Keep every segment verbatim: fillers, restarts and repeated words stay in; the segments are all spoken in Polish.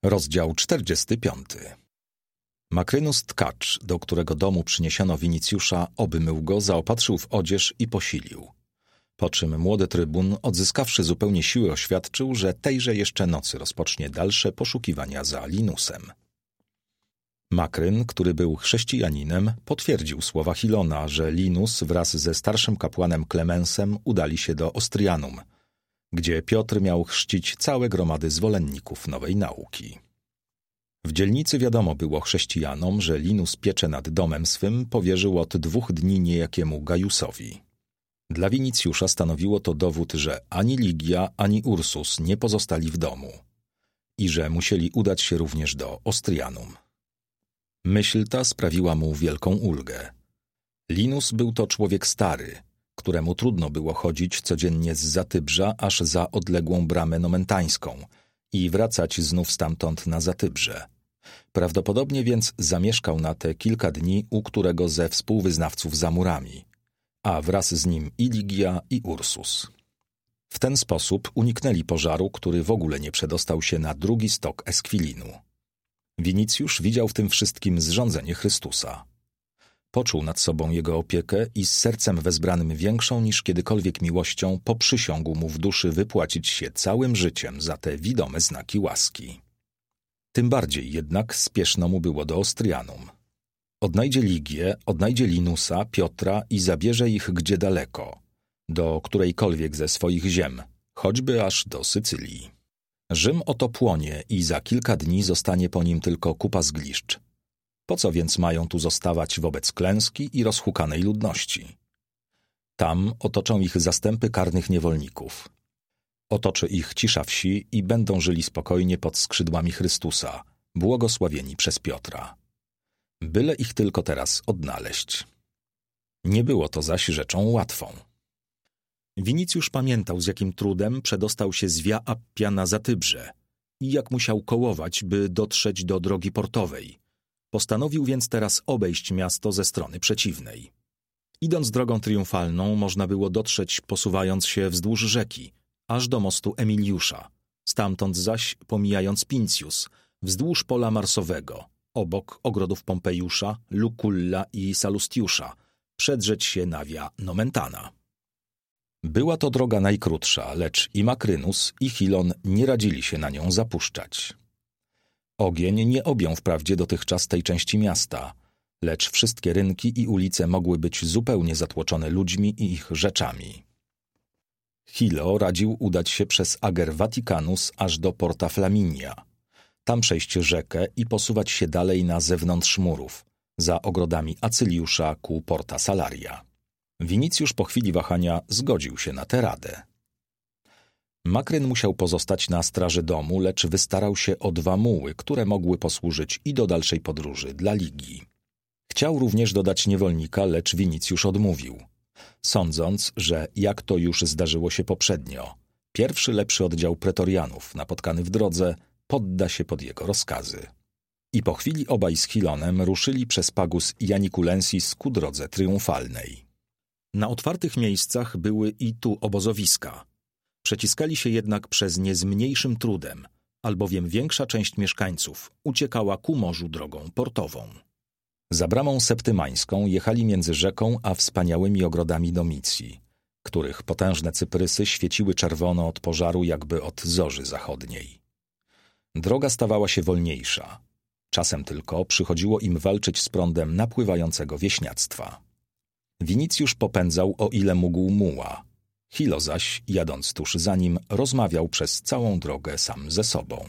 Rozdział czterdziesty piąty. Makrynus tkacz, do którego domu przyniesiono Winicjusza, obmył go, zaopatrzył w odzież i posilił. Po czym młody trybun, odzyskawszy zupełnie siły, oświadczył, że tejże jeszcze nocy rozpocznie dalsze poszukiwania za Linusem. Makryn, który był chrześcijaninem, potwierdził słowa Hilona, że Linus wraz ze starszym kapłanem Klemensem udali się do Ostrianum, gdzie Piotr miał chrzcić całe gromady zwolenników nowej nauki. W dzielnicy wiadomo było chrześcijanom, że Linus pieczę nad domem swym powierzył od dwóch dni niejakiemu Gajusowi. Dla Winicjusza stanowiło to dowód, że ani Ligia, ani Ursus nie pozostali w domu i że musieli udać się również do Ostrianum. Myśl ta sprawiła mu wielką ulgę. Linus był to człowiek stary, któremu trudno było chodzić codziennie z Zatybrza aż za odległą bramę nomentańską i wracać znów stamtąd na Zatybrze. Prawdopodobnie więc zamieszkał na te kilka dni u którego ze współwyznawców za murami, a wraz z nim i Ligia, i Ursus. W ten sposób uniknęli pożaru, który w ogóle nie przedostał się na drugi stok Eskwilinu. Winicjusz widział w tym wszystkim zrządzenie Chrystusa. Poczuł nad sobą jego opiekę i z sercem wezbranym większą niż kiedykolwiek miłością poprzysiągł mu w duszy wypłacić się całym życiem za te widome znaki łaski. Tym bardziej jednak spieszno mu było do Ostrianum. Odnajdzie Ligię, odnajdzie Linusa, Piotra i zabierze ich gdzie daleko, do którejkolwiek ze swoich ziem, choćby aż do Sycylii. Rzym oto płonie i za kilka dni zostanie po nim tylko kupa zgliszcz. Po co więc mają tu zostawać wobec klęski i rozhukanej ludności? Tam otoczą ich zastępy karnych niewolników. Otoczy ich cisza wsi i będą żyli spokojnie pod skrzydłami Chrystusa, błogosławieni przez Piotra. Byle ich tylko teraz odnaleźć. Nie było to zaś rzeczą łatwą. Winicjusz pamiętał, z jakim trudem przedostał się z Via Appia na Zatybrze i jak musiał kołować, by dotrzeć do drogi portowej. Postanowił więc teraz obejść miasto ze strony przeciwnej. Idąc drogą triumfalną, można było dotrzeć, posuwając się wzdłuż rzeki, aż do mostu Emiliusza, stamtąd zaś, pomijając Pincius, wzdłuż pola marsowego, obok ogrodów Pompejusza, Luculla i Salustiusza, przedrzeć się na Via Nomentana. Była to droga najkrótsza, lecz i Makrynus, i Hilon nie radzili się na nią zapuszczać. Ogień nie objął wprawdzie dotychczas tej części miasta, lecz wszystkie rynki i ulice mogły być zupełnie zatłoczone ludźmi i ich rzeczami. Hilo radził udać się przez Ager Vaticanus aż do Porta Flaminia, tam przejść rzekę i posuwać się dalej na zewnątrz murów, za ogrodami Acyliusza ku Porta Salaria. Winicjusz po chwili wahania zgodził się na tę radę. Makryn musiał pozostać na straży domu, lecz wystarał się o dwa muły, które mogły posłużyć i do dalszej podróży dla Ligii. Chciał również dodać niewolnika, lecz Winicjusz odmówił, sądząc, że, jak to już zdarzyło się poprzednio, pierwszy lepszy oddział pretorianów, napotkany w drodze, podda się pod jego rozkazy. I po chwili obaj z Hilonem ruszyli przez Pagus Janiculensis ku drodze triumfalnej. Na otwartych miejscach były i tu obozowiska. Przeciskali się jednak przez nie z mniejszym trudem, albowiem większa część mieszkańców uciekała ku morzu drogą portową. Za bramą septymańską jechali między rzeką a wspaniałymi ogrodami Domicji, których potężne cyprysy świeciły czerwono od pożaru jakby od zorzy zachodniej. Droga stawała się wolniejsza. Czasem tylko przychodziło im walczyć z prądem napływającego wieśniactwa. Winicjusz popędzał o ile mógł muła. Hilo zaś, jadąc tuż za nim, rozmawiał przez całą drogę sam ze sobą.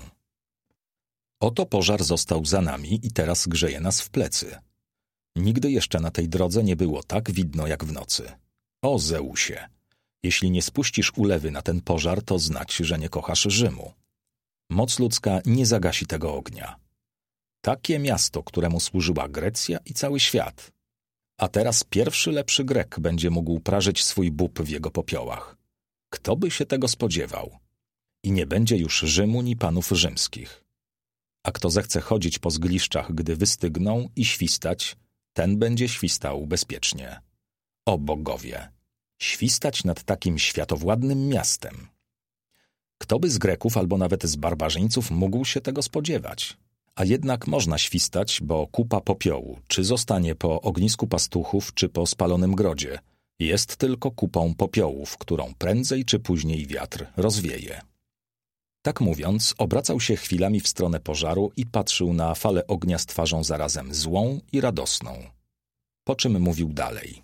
Oto pożar został za nami i teraz grzeje nas w plecy. Nigdy jeszcze na tej drodze nie było tak widno jak w nocy. O Zeusie, jeśli nie spuścisz ulewy na ten pożar, to znać, że nie kochasz Rzymu. Moc ludzka nie zagasi tego ognia. Takie miasto, któremu służyła Grecja i cały świat. A teraz pierwszy lepszy Grek będzie mógł prażyć swój bób w jego popiołach. Kto by się tego spodziewał? I nie będzie już Rzymu ni panów rzymskich. A kto zechce chodzić po zgliszczach, gdy wystygną, i świstać, ten będzie świstał bezpiecznie. O bogowie! Świstać nad takim światowładnym miastem! Kto by z Greków albo nawet z barbarzyńców mógł się tego spodziewać? A jednak można świstać, bo kupa popiołu, czy zostanie po ognisku pastuchów, czy po spalonym grodzie, jest tylko kupą popiołów, którą prędzej czy później wiatr rozwieje. Tak mówiąc, obracał się chwilami w stronę pożaru i patrzył na falę ognia z twarzą zarazem złą i radosną. Po czym mówił dalej.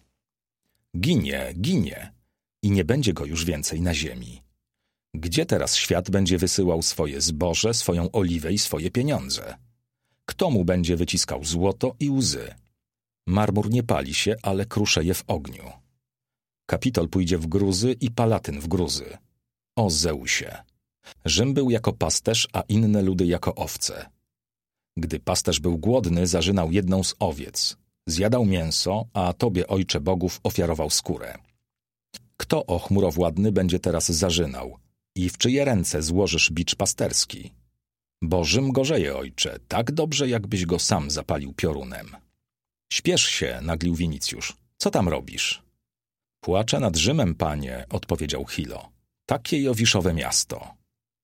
Ginie, ginie i nie będzie go już więcej na ziemi. Gdzie teraz świat będzie wysyłał swoje zboże, swoją oliwę i swoje pieniądze? Kto mu będzie wyciskał złoto i łzy? Marmur nie pali się, ale kruszeje w ogniu. Kapitol pójdzie w gruzy i Palatyn w gruzy. O Zeusie! Rzym był jako pasterz, a inne ludy jako owce. Gdy pasterz był głodny, zarzynał jedną z owiec. Zjadał mięso, a tobie, ojcze bogów, ofiarował skórę. Kto, o chmurowładny, będzie teraz zarzynał? I w czyje ręce złożysz bicz pasterski? Bo Rzym gorzeje, ojcze, tak dobrze, jakbyś go sam zapalił piorunem. Śpiesz się, naglił Winicjusz. Co tam robisz? Płaczę nad Rzymem, panie, odpowiedział Chilo. Takie jowiszowe miasto.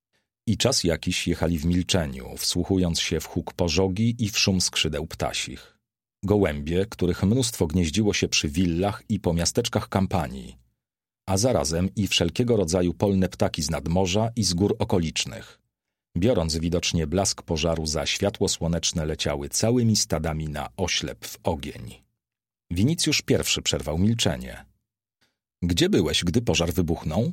I czas jakiś jechali w milczeniu, wsłuchując się w huk pożogi i w szum skrzydeł ptasich. Gołębie, których mnóstwo gnieździło się przy willach i po miasteczkach kampanii, a zarazem i wszelkiego rodzaju polne ptaki z nadmorza i z gór okolicznych. Biorąc widocznie blask pożaru za światło słoneczne, leciały całymi stadami na oślep w ogień. Winicjusz pierwszy przerwał milczenie. Gdzie byłeś, gdy pożar wybuchnął?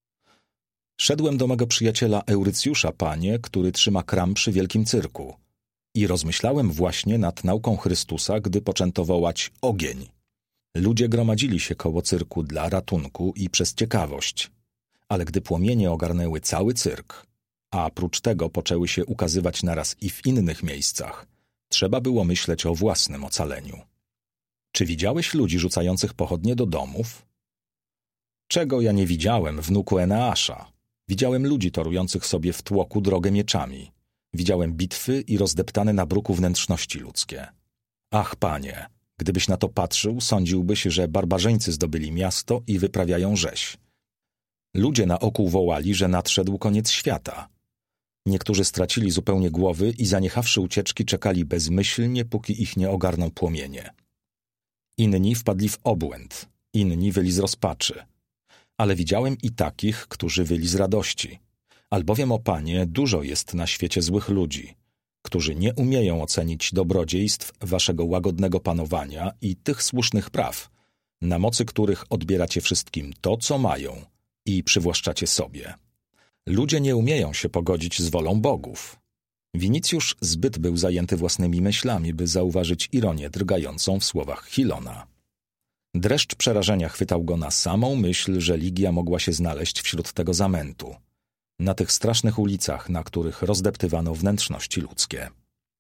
Szedłem do mego przyjaciela Eurycjusza, panie, który trzyma kram przy wielkim cyrku. I rozmyślałem właśnie nad nauką Chrystusa, gdy poczęto wołać ogień. Ludzie gromadzili się koło cyrku dla ratunku i przez ciekawość. Ale gdy płomienie ogarnęły cały cyrk, a prócz tego poczęły się ukazywać naraz i w innych miejscach, trzeba było myśleć o własnym ocaleniu. Czy widziałeś ludzi rzucających pochodnie do domów? Czego ja nie widziałem, wnuku Eneasza? Widziałem ludzi torujących sobie w tłoku drogę mieczami. Widziałem bitwy i rozdeptane na bruku wnętrzności ludzkie. Ach, panie, gdybyś na to patrzył, sądziłbyś, że barbarzyńcy zdobyli miasto i wyprawiają rzeź. Ludzie na oku wołali, że nadszedł koniec świata. Niektórzy stracili zupełnie głowy i zaniechawszy ucieczki czekali bezmyślnie, póki ich nie ogarną płomienie. Inni wpadli w obłęd, inni wyli z rozpaczy. Ale widziałem i takich, którzy wyli z radości. Albowiem, o panie, dużo jest na świecie złych ludzi, którzy nie umieją ocenić dobrodziejstw waszego łagodnego panowania i tych słusznych praw, na mocy których odbieracie wszystkim to, co mają i przywłaszczacie sobie. Ludzie nie umieją się pogodzić z wolą bogów. Winicjusz zbyt był zajęty własnymi myślami, by zauważyć ironię drgającą w słowach Chilona. Dreszcz przerażenia chwytał go na samą myśl, że Ligia mogła się znaleźć wśród tego zamętu, na tych strasznych ulicach, na których rozdeptywano wnętrzności ludzkie.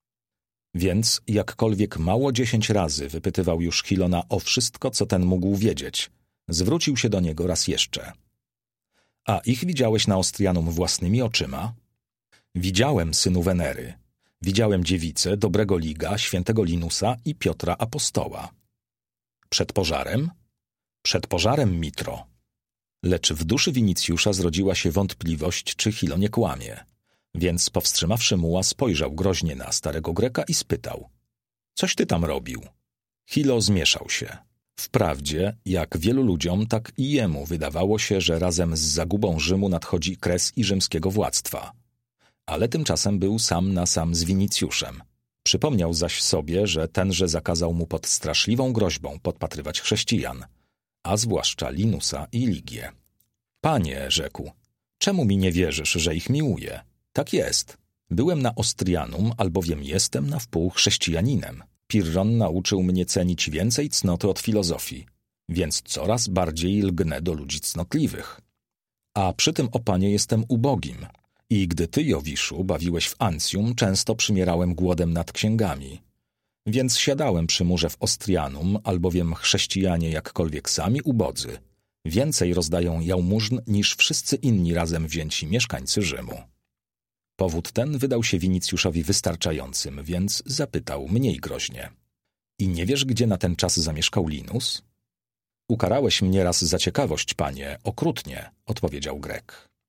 Więc jakkolwiek mało dziesięć razy wypytywał już Chilona o wszystko, co ten mógł wiedzieć, zwrócił się do niego raz jeszcze. A ich widziałeś na Ostrianum własnymi oczyma? Widziałem, synu Wenery. Widziałem dziewicę, dobrego Liga, świętego Linusa i Piotra Apostoła. Przed pożarem? Przed pożarem, Mitro. Lecz w duszy Winicjusza zrodziła się wątpliwość, czy Chilo nie kłamie. Więc powstrzymawszy muła, spojrzał groźnie na starego Greka i spytał. Coś ty tam robił? Chilo zmieszał się. Wprawdzie, jak wielu ludziom, tak i jemu wydawało się, że razem z zagubą Rzymu nadchodzi kres i rzymskiego władztwa. Ale tymczasem był sam na sam z Winicjuszem. Przypomniał zaś sobie, że tenże zakazał mu pod straszliwą groźbą podpatrywać chrześcijan, a zwłaszcza Linusa i Ligię. Panie, rzekł, czemu mi nie wierzysz, że ich miłuję? Tak jest. Byłem na Ostrianum, albowiem jestem na wpół chrześcijaninem. Pirron nauczył mnie cenić więcej cnoty od filozofii, więc coraz bardziej lgnę do ludzi cnotliwych. A przy tym, o panie, jestem ubogim. I gdy ty, Jowiszu, bawiłeś w Ancjum, często przymierałem głodem nad księgami. Więc siadałem przy murze w Ostrianum, albowiem chrześcijanie, jakkolwiek sami ubodzy, więcej rozdają jałmużn niż wszyscy inni razem wzięci mieszkańcy Rzymu. Powód ten wydał się Winicjuszowi wystarczającym, więc zapytał mniej groźnie. I nie wiesz, gdzie na ten czas zamieszkał Linus? Ukarałeś mnie raz za ciekawość, panie, okrutnie, odpowiedział Grek.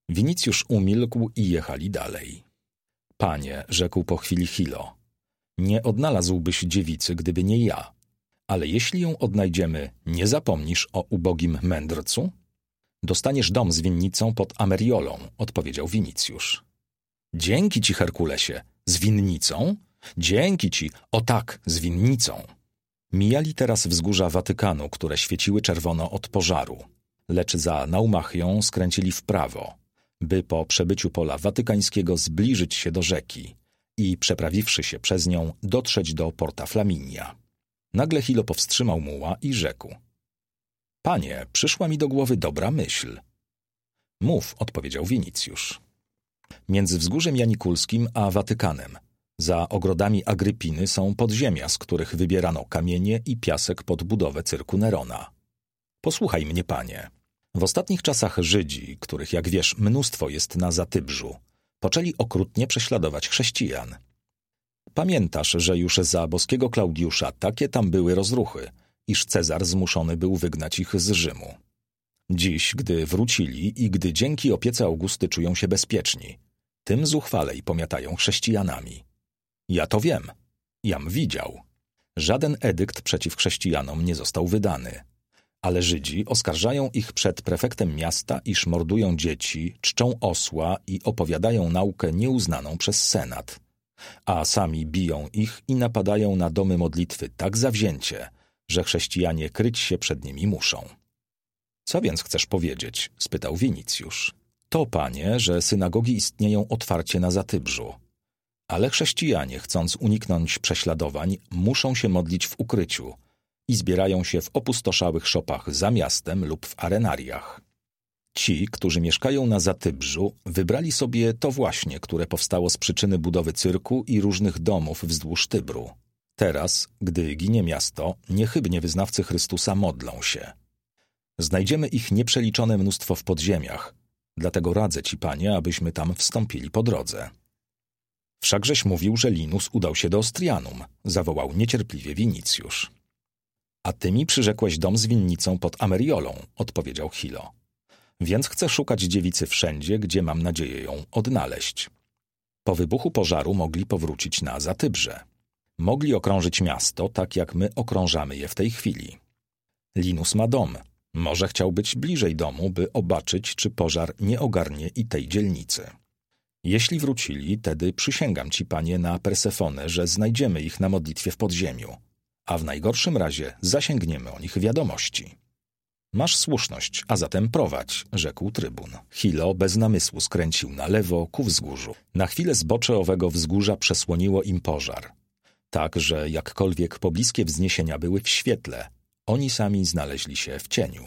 Winicjusz umilkł i jechali dalej. Panie, rzekł po chwili Chilo, nie odnalazłbyś dziewicy, gdyby nie ja. Ale jeśli ją odnajdziemy, nie zapomnisz o ubogim mędrcu? Dostaniesz dom z winnicą pod Ameriolą, odpowiedział Winicjusz. Dzięki ci, Herkulesie, z winnicą? Dzięki ci, o tak, z winnicą. Mijali teraz wzgórza Watykanu, które świeciły czerwono od pożaru, lecz za Naumachią skręcili w prawo, by po przebyciu pola watykańskiego zbliżyć się do rzeki i przeprawiwszy się przez nią dotrzeć do Porta Flaminia. Nagle Chilo powstrzymał muła i rzekł. Panie, przyszła mi do głowy dobra myśl. Mów, odpowiedział Winicjusz. Między wzgórzem Janikulskim a Watykanem, za ogrodami Agrypiny są podziemia, z których wybierano kamienie i piasek pod budowę cyrku Nerona. Posłuchaj mnie, panie. W ostatnich czasach Żydzi, których jak wiesz mnóstwo jest na Zatybrzu, poczęli okrutnie prześladować chrześcijan. Pamiętasz, że już za boskiego Klaudiusza takie tam były rozruchy, iż Cezar zmuszony był wygnać ich z Rzymu. Dziś, gdy wrócili i gdy dzięki opiece Augusty czują się bezpieczni, tym zuchwalej pomiatają chrześcijanami. Ja to wiem. Jam widział. Żaden edykt przeciw chrześcijanom nie został wydany. Ale Żydzi oskarżają ich przed prefektem miasta, iż mordują dzieci, czczą osła i opowiadają naukę nieuznaną przez senat. A sami biją ich i napadają na domy modlitwy tak zawzięcie, że chrześcijanie kryć się przed nimi muszą. Co więc chcesz powiedzieć? Spytał Winicjusz. To, panie, że synagogi istnieją otwarcie na Zatybrzu. Ale chrześcijanie, chcąc uniknąć prześladowań, muszą się modlić w ukryciu i zbierają się w opustoszałych szopach za miastem lub w arenariach. Ci, którzy mieszkają na Zatybrzu, wybrali sobie to właśnie, które powstało z przyczyny budowy cyrku i różnych domów wzdłuż Tybru. Teraz, gdy ginie miasto, niechybnie wyznawcy Chrystusa modlą się. Znajdziemy ich nieprzeliczone mnóstwo w podziemiach, dlatego radzę ci, panie, abyśmy tam wstąpili po drodze. Wszakżeś mówił, że Linus udał się do Ostrianum, zawołał niecierpliwie Winicjusz. A ty mi przyrzekłeś dom z winnicą pod Ameriolą, odpowiedział Chilo. Więc chcę szukać dziewicy wszędzie, gdzie mam nadzieję ją odnaleźć. Po wybuchu pożaru mogli powrócić na Zatybrze. Mogli okrążyć miasto, tak jak my okrążamy je w tej chwili. Linus ma dom. Może chciał być bliżej domu, by obaczyć, czy pożar nie ogarnie i tej dzielnicy. Jeśli wrócili, tedy przysięgam ci, panie, na Persefonę, że znajdziemy ich na modlitwie w podziemiu, a w najgorszym razie zasięgniemy o nich wiadomości. Masz słuszność, a zatem prowadź, rzekł trybun. Chilo bez namysłu skręcił na lewo ku wzgórzu. Na chwilę zbocze owego wzgórza przesłoniło im pożar. Tak, że jakkolwiek pobliskie wzniesienia były w świetle, oni sami znaleźli się w cieniu.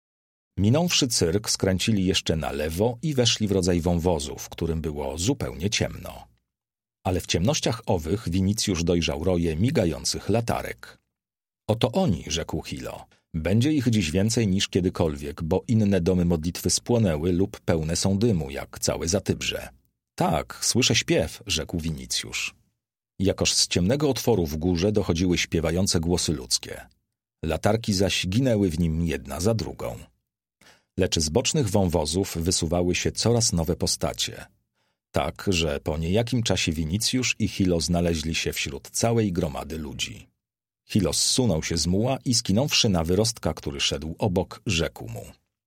Minąwszy cyrk, skręcili jeszcze na lewo i weszli w rodzaj wąwozu, w którym było zupełnie ciemno. Ale w ciemnościach owych Winicjusz dojrzał roje migających latarek. Oto oni, rzekł Chilo. Będzie ich dziś więcej niż kiedykolwiek, bo inne domy modlitwy spłonęły lub pełne są dymu, jak całe Zatybrze. Tak, słyszę śpiew, rzekł Winicjusz. Jakoż z ciemnego otworu w górze dochodziły śpiewające głosy ludzkie. Latarki zaś ginęły w nim jedna za drugą. Lecz z bocznych wąwozów wysuwały się coraz nowe postacie. Tak, że po niejakim czasie Winicjusz i Chilo znaleźli się wśród całej gromady ludzi. Chilo zsunął się z muła i skinąwszy na wyrostka, który szedł obok, rzekł mu.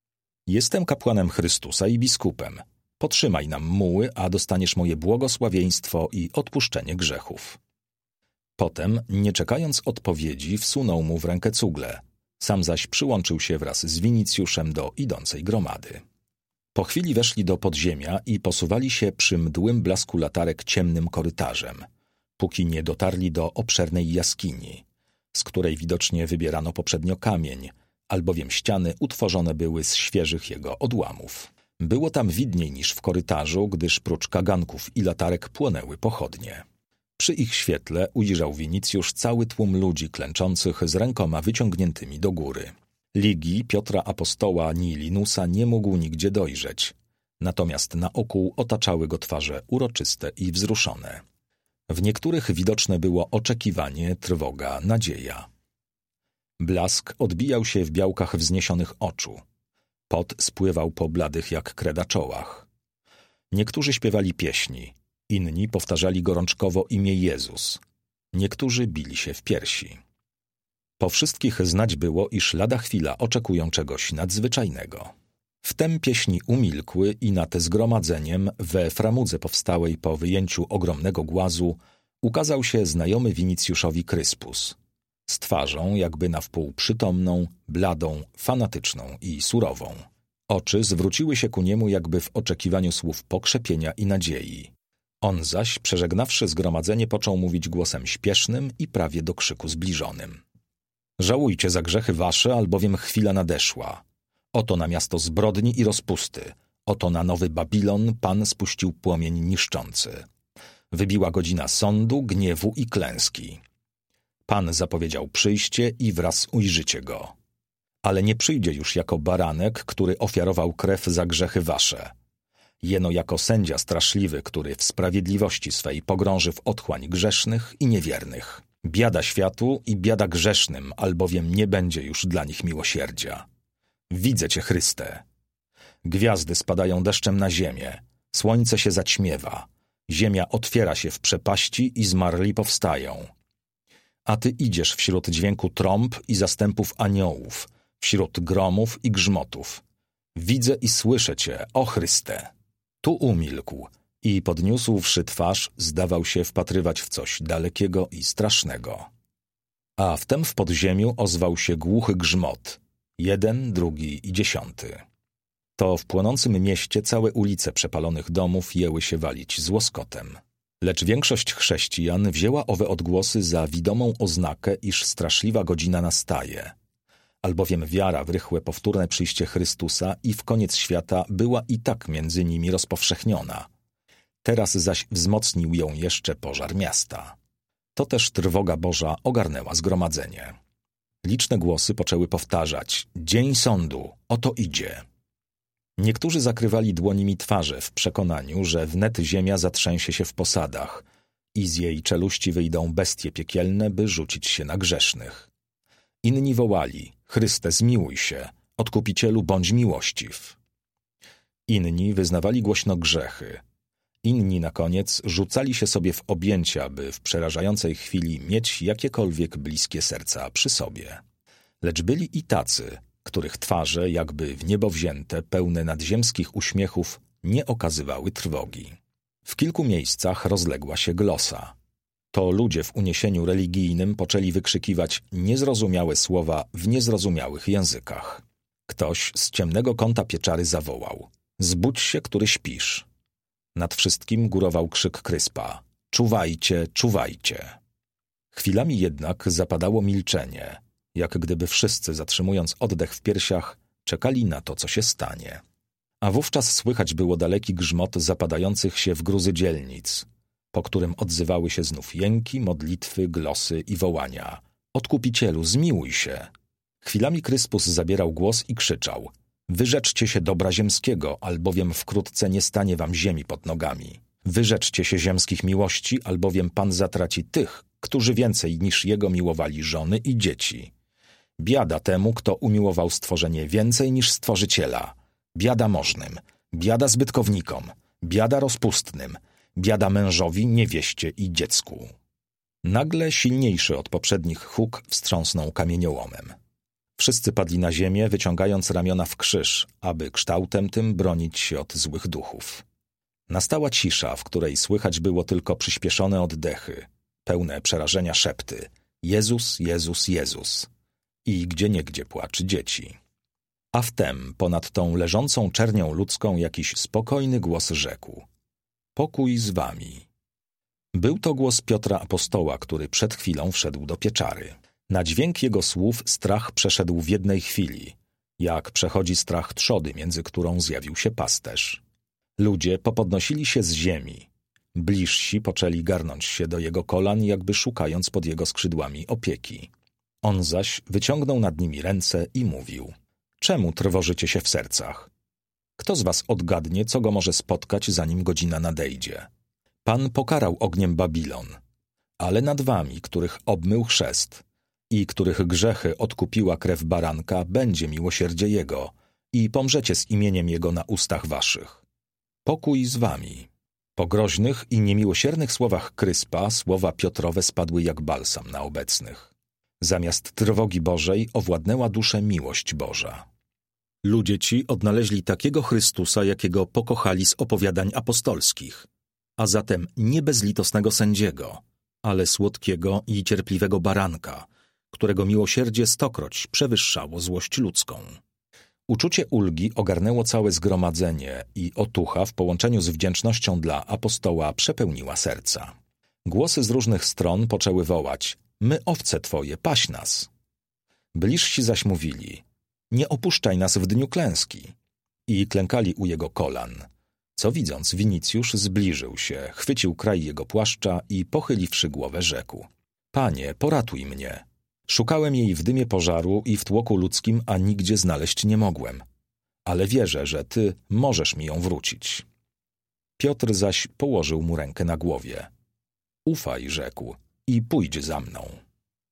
Jestem kapłanem Chrystusa i biskupem. Potrzymaj nam muły, a dostaniesz moje błogosławieństwo i odpuszczenie grzechów. Potem, nie czekając odpowiedzi, wsunął mu w rękę cuglę. Sam zaś przyłączył się wraz z Winicjuszem do idącej gromady. Po chwili weszli do podziemia i posuwali się przy mdłym blasku latarek ciemnym korytarzem, póki nie dotarli do obszernej jaskini, z której widocznie wybierano poprzednio kamień, albowiem ściany utworzone były z świeżych jego odłamów. Było tam widniej niż w korytarzu, gdyż prócz kaganków i latarek płonęły pochodnie. Przy ich świetle ujrzał Winicjusz cały tłum ludzi klęczących z rękoma wyciągniętymi do góry. Ligii, Piotra Apostoła ani Linusa nie mógł nigdzie dojrzeć, natomiast naokół otaczały go twarze uroczyste i wzruszone. W niektórych widoczne było oczekiwanie, trwoga, nadzieja. Blask odbijał się w białkach wzniesionych oczu. Pot spływał po bladych jak kreda czołach. Niektórzy śpiewali pieśni, inni powtarzali gorączkowo imię Jezus. Niektórzy bili się w piersi. Po wszystkich znać było, iż lada chwila oczekują czegoś nadzwyczajnego. Wtem pieśni umilkły i nad zgromadzeniem we framudze powstałej po wyjęciu ogromnego głazu ukazał się znajomy Winicjuszowi Kryspus, z twarzą jakby na wpół przytomną, bladą, fanatyczną i surową. Oczy zwróciły się ku niemu jakby w oczekiwaniu słów pokrzepienia i nadziei. On zaś, przeżegnawszy zgromadzenie, począł mówić głosem śpiesznym i prawie do krzyku zbliżonym. Żałujcie za grzechy wasze, albowiem chwila nadeszła. Oto na miasto zbrodni i rozpusty, oto na nowy Babilon Pan spuścił płomień niszczący. Wybiła godzina sądu, gniewu i klęski. Pan zapowiedział przyjście i wraz ujrzycie go. Ale nie przyjdzie już jako baranek, który ofiarował krew za grzechy wasze. Jeno jako sędzia straszliwy, który w sprawiedliwości swej pogrąży w otchłań grzesznych i niewiernych. Biada światu i biada grzesznym, albowiem nie będzie już dla nich miłosierdzia. Widzę cię, Chryste. Gwiazdy spadają deszczem na ziemię, słońce się zaćmiewa, ziemia otwiera się w przepaści i zmarli powstają. A ty idziesz wśród dźwięku trąb i zastępów aniołów, wśród gromów i grzmotów. Widzę i słyszę cię, o Chryste. Tu umilkł i podniósłszy twarz, zdawał się wpatrywać w coś dalekiego i strasznego. A wtem w podziemiu ozwał się głuchy grzmot, jeden, drugi i dziesiąty. To w płonącym mieście całe ulice przepalonych domów jęły się walić z łoskotem. Lecz większość chrześcijan wzięła owe odgłosy za widomą oznakę, iż straszliwa godzina nastaje. Albowiem wiara w rychłe powtórne przyjście Chrystusa i w koniec świata była i tak między nimi rozpowszechniona. Teraz zaś wzmocnił ją jeszcze pożar miasta. To też trwoga Boża ogarnęła zgromadzenie. Liczne głosy poczęły powtarzać: dzień sądu, oto idzie. Niektórzy zakrywali dłońmi twarze w przekonaniu, że wnet ziemia zatrzęsie się w posadach i z jej czeluści wyjdą bestie piekielne, by rzucić się na grzesznych. Inni wołali: Chryste, zmiłuj się, Odkupicielu, bądź miłościw. Inni wyznawali głośno grzechy. Inni na koniec rzucali się sobie w objęcia, by w przerażającej chwili mieć jakiekolwiek bliskie serca przy sobie. Lecz byli i tacy, których twarze, jakby w niebo wzięte, pełne nadziemskich uśmiechów, nie okazywały trwogi. W kilku miejscach rozległa się glosa. To ludzie w uniesieniu religijnym poczęli wykrzykiwać niezrozumiałe słowa w niezrozumiałych językach. Ktoś z ciemnego kąta pieczary zawołał: zbudź się, który śpisz. Nad wszystkim górował krzyk Kryspa: czuwajcie, czuwajcie. Chwilami jednak zapadało milczenie, jak gdyby wszyscy, zatrzymując oddech w piersiach, czekali na to, co się stanie. A wówczas słychać było daleki grzmot zapadających się w gruzy dzielnic, po którym odzywały się znów jęki, modlitwy, glosy i wołania: Odkupicielu, zmiłuj się! Chwilami Kryspus zabierał głos i krzyczał: wyrzeczcie się dobra ziemskiego, albowiem wkrótce nie stanie wam ziemi pod nogami. Wyrzeczcie się ziemskich miłości, albowiem Pan zatraci tych, którzy więcej niż Jego miłowali żony i dzieci. Biada temu, kto umiłował stworzenie więcej niż Stworzyciela. Biada możnym, biada zbytkownikom, biada rozpustnym, biada mężowi, niewieście i dziecku. Nagle silniejszy od poprzednich huk wstrząsnął kamieniołomem. Wszyscy padli na ziemię, wyciągając ramiona w krzyż, aby kształtem tym bronić się od złych duchów. Nastała cisza, w której słychać było tylko przyspieszone oddechy, pełne przerażenia szepty: Jezus, Jezus, Jezus. I gdzieniegdzie płacz dzieci. A wtem ponad tą leżącą czernią ludzką jakiś spokojny głos rzekł: pokój z wami. Był to głos Piotra Apostoła, który przed chwilą wszedł do pieczary. Na dźwięk jego słów strach przeszedł w jednej chwili, jak przechodzi strach trzody, między którą zjawił się pasterz. Ludzie popodnosili się z ziemi. Bliżsi poczęli garnąć się do jego kolan, jakby szukając pod jego skrzydłami opieki. On zaś wyciągnął nad nimi ręce i mówił: czemu trwożycie się w sercach? Kto z was odgadnie, co go może spotkać, zanim godzina nadejdzie? Pan pokarał ogniem Babilon, ale nad wami, których obmył chrzest i których grzechy odkupiła krew baranka, będzie miłosierdzie Jego i pomrzecie z imieniem Jego na ustach waszych. Pokój z wami. Po groźnych i niemiłosiernych słowach Kryspa słowa Piotrowe spadły jak balsam na obecnych. Zamiast trwogi Bożej owładnęła duszę miłość Boża. Ludzie ci odnaleźli takiego Chrystusa, jakiego pokochali z opowiadań apostolskich, a zatem nie bezlitosnego sędziego, ale słodkiego i cierpliwego baranka, którego miłosierdzie stokroć przewyższało złość ludzką. Uczucie ulgi ogarnęło całe zgromadzenie i otucha w połączeniu z wdzięcznością dla apostoła przepełniła serca. Głosy z różnych stron poczęły wołać: my owce twoje, paś nas. Bliżsi zaś mówili: nie opuszczaj nas w dniu klęski. I klękali u jego kolan. Co widząc, Winicjusz zbliżył się, chwycił kraj jego płaszcza i pochyliwszy głowę rzekł: Panie, poratuj mnie. Szukałem jej w dymie pożaru i w tłoku ludzkim, a nigdzie znaleźć nie mogłem. Ale wierzę, że ty możesz mi ją wrócić. Piotr zaś położył mu rękę na głowie. Ufaj, rzekł, i pójdź za mną.